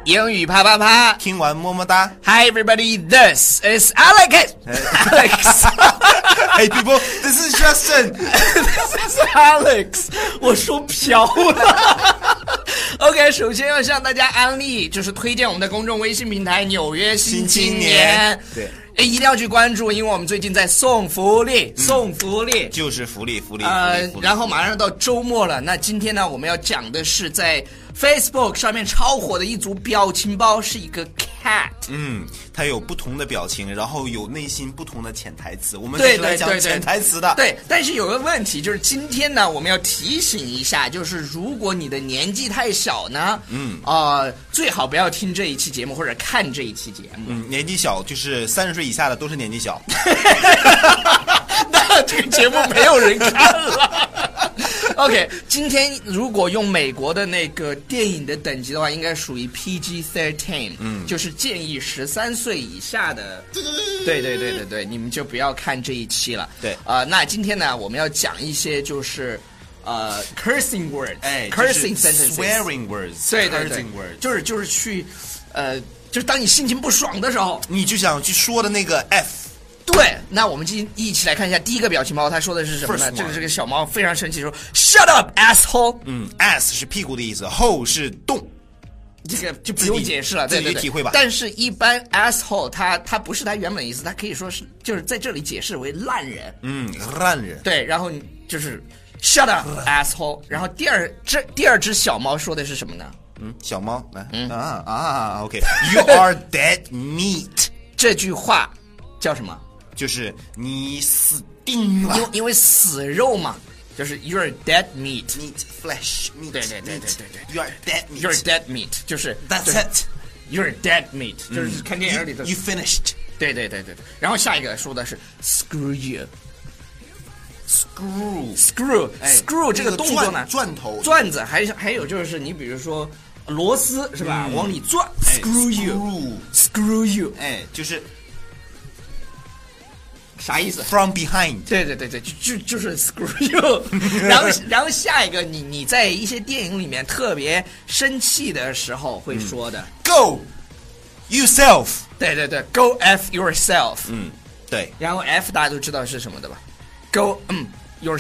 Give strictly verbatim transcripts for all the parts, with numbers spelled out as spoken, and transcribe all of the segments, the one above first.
英语啪啪啪， 听完么么哒。 Hi everybody, this is Alex. Alex. Hey people, this is Justin. This is Alex. 我说飘了。OK， 首先要向大家安利，就是推荐我们的公众微信平台《纽约新青年》。 对。 一定要去关注，因为我们最近在送福利，嗯、送福利就是福利，福利， 呃， 福利然后马上到周末了，那今天呢，我们要讲的是在 Facebook 上面超火的一组表情包，是一个 cat。 嗯，它有不同的表情，然后有内心不同的潜台词。我们是来讲潜台词的。 对，但是有个问题，就是今天呢，我们要提醒一下，就是如果你的年纪太小呢，嗯，啊、呃，最好不要听这一期节目或者看这一期节目。 嗯，年纪小就是三十岁以下的都是年纪小。 那这个节目没有人看了。OK， 今天如果用美国的那个电影的等级的话，应该属于 P G 十三， 嗯，就是建议十三岁以下的。对对对对对，你们就不要看这一期了。 对啊、呃，那今天呢，我们要讲一些就是呃 cursing words， 哎 ，cursing sentences， swearing words， 对对对 cursing words， 就是就是去呃，就是当你心情不爽的时候， 你就想去说的那个 F。 对，那我们今天一起来看一下第一个表情包，他说的是什么呢？这个这个小猫非常生气说 ，Shut up, asshole。 嗯 ，ass 是屁股的意思 ，hole 是洞， 这个就不用解释了，对对对， 体会吧。 但是，一般 asshole 它它不是它原本的意思，它可以说是就是在这里解释为烂人。 嗯，烂人。 对，然后就是 Shut up, asshole。然后第二这第二只小猫说的是什么呢？ 嗯，小猫来，嗯啊啊 ，OK，You are dead meat。 这句话叫什么？ 就是你死定了， 因为因为死肉嘛，就是 you're dead meat meat flesh meat 对对对对对对 you are dead meat you're dead meat 就是 that's it you're dead meat 就是看电影里的 you, you finished 对对对对对，然后下一个说的是 screw you screw screw、哎、screw 这个动作呢， 钻头钻子，还还有就是你比如说螺丝是吧、嗯、往里钻 screw you screw you 哎就是啥意思 ？From behind。 对对对对，就就就是 screw you 。然后然后下一个，你你在一些电影里面特别生气的时候会说的、嗯、 ，Go yourself。 对对对 ，Go f yourself。 嗯，对。 然后 F 大家都知道是什么的吧 ？Go 嗯 yourself 。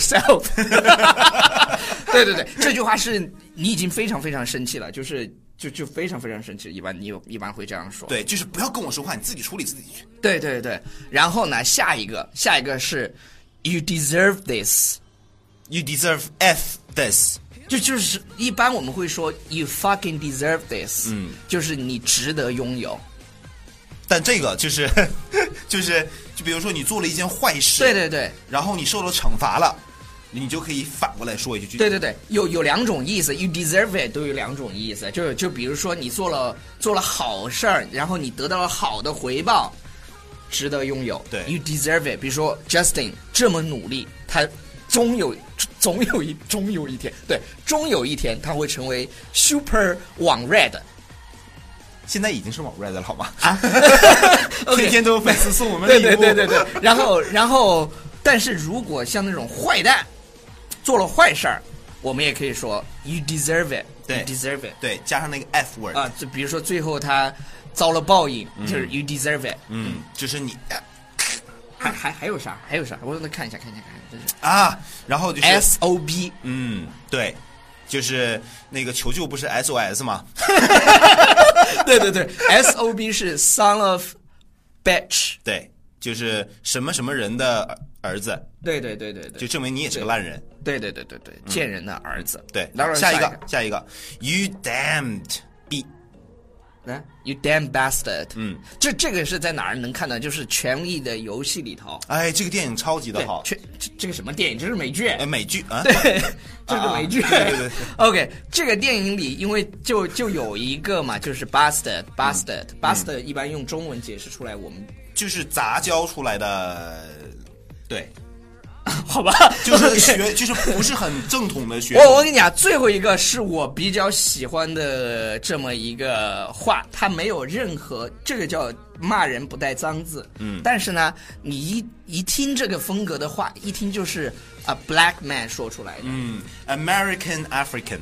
对对对，这句话是你已经非常非常生气了，就是。就就非常非常生气，一般你一般会这样说。 对，就是不要跟我说话，你自己处理自己去。 对对对，然后呢，下一个下一个是 You deserve this， You deserve f this， 就就是一般我们会说 You fucking deserve this， 嗯， 就是你值得拥有。 但这个就是就是就比如说你做了一件坏事， 对对对， 然后你受了惩罚了。你就可以反过来说一句， 对对对，有有两种意思 ，you deserve it 都有两种意思，就就比如说你做了做了好事儿，然后你得到了好的回报，值得拥有。 对 ，you deserve it。比如说 Justin 这么努力，他终有总有一终有一天，对，终有一天他会成为 super 网 red。 现在已经是网 red 了，好吗？ 啊， 天天都有粉丝送我们礼物， 对对对对对，然后然后，但是如果像那种坏蛋。做了坏事儿，我们也可以说 you deserve it， 对 ，you deserve it， 对，加上那个 f word 啊，就比如说最后他遭了报应，嗯、就是 you deserve it， 嗯，就是你， 还还还有啥？还有啥？我让他看一下，看一下，看一下，这是啊，然后就是 S O B， 嗯，对，就是那个求救不是 S O S 吗？ 对对对 ，S O B 是 son of bitch， 对，就是什么什么人的儿子。 对对对对对， 就证明你也是个烂人。 对对对对对，贱人的儿子。 对， 然后下一个， 下一个 ，You damned b， 来 ，You damn bastard。 嗯， 这这个是在哪儿能看到？就是《权力的游戏》里头。 哎，这个电影超级的好。 这这个什么电影？这是美剧。 哎，美剧啊。 对，这是美剧。 啊、对对对。 OK， 这个电影里，因为就就有一个嘛，就是 bastard，bastard，bastard，、嗯、一般用中文解释出来，我们就是杂交出来的，对。 好吧， 就是学，就是不是很正统的学。 我我跟你讲，最后一个是我比较喜欢的这么一个话，它没有任何这个叫骂人不带脏字，嗯，但是呢，你一一听这个风格的话，一听就是啊 black man 说出来的， 嗯 ，American African，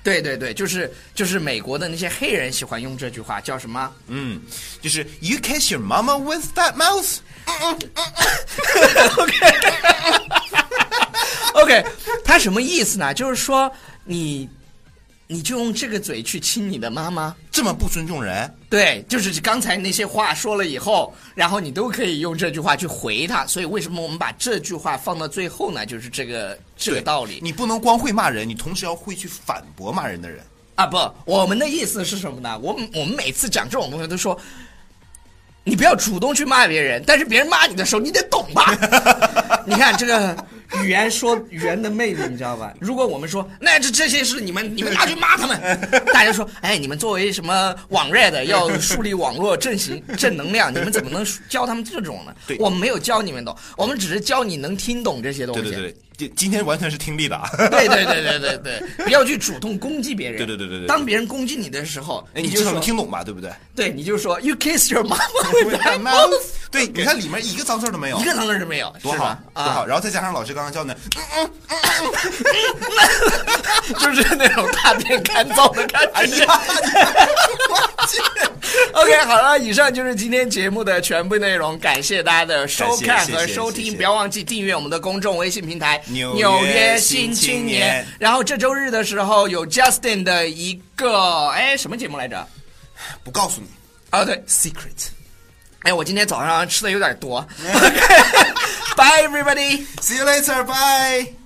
对对对，就是就是美国的那些黑人喜欢用这句话，叫什么？ 嗯，就是 You kiss your mama with that mouth 。 OK OK， 他什么意思呢？就是说你你就用这个嘴去亲你的妈妈， 这么不尊重人？ 对，就是刚才那些话说了以后，然后你都可以用这句话去回他。所以为什么我们把这句话放到最后呢？就是这个这个道理。 你不能光会骂人，你同时要会去反驳骂人的人啊！不，我们的意思是什么呢？我们我们每次讲这种东西都说，你不要主动去骂别人，但是别人骂你的时候，你得懂吧？你看这个语言说语言的魅力，你知道吧？如果我们说，那这这些是你们你们拿去骂他们，大家说，哎，你们作为什么网热的，要树立网络正行正能量，你们怎么能教他们这种呢？我们没有教你们懂，我们只是教你能听懂这些东西。 对对对。今天完全是听力的啊！ 对对对对对对，不要去主动攻击别人。 对对对对对， 当别人攻击你的时候， 哎，你至少能听懂吧？对不对？ 对，你就说 You kiss your mama with that mouth。 对，你看里面一个脏字都没有， 一个脏字都没有， 多好多好。然后再加上老师刚刚教的， 就是那种大便干燥的感觉。哎呀！OK， 好了，以上就是今天节目的全部内容，感谢大家的收看和收听，不要忘记订阅我们的公众微信平台纽约新青年。然后这周日的时候有 Justin 的一个哎什么节目来着？ 不告诉你啊，对 ，Secret。 哎，我今天早上吃的有点多。Bye everybody， see you later，bye。